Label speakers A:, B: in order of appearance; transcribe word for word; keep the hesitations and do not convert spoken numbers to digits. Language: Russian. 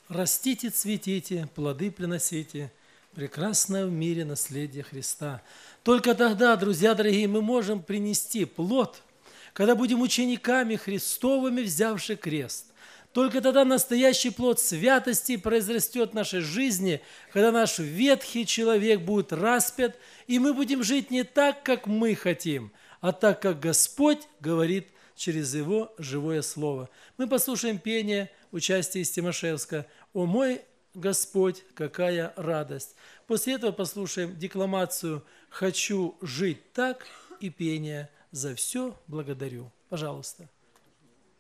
A: Растите, цветите, плоды приносите, прекрасное в мире наследие Христа. Только тогда, друзья дорогие, мы можем принести плод, когда будем учениками Христовыми, взявши крест. Только тогда настоящий плод святости произрастет в нашей жизни, когда наш ветхий человек будет распят, и мы будем жить не так, как мы хотим, а так, как Господь говорит через Его живое Слово. Мы послушаем пение, участие из Тимошевска «О мой Господь, какая радость!». После этого послушаем декламацию «Хочу жить так» и пение «За все благодарю». Пожалуйста.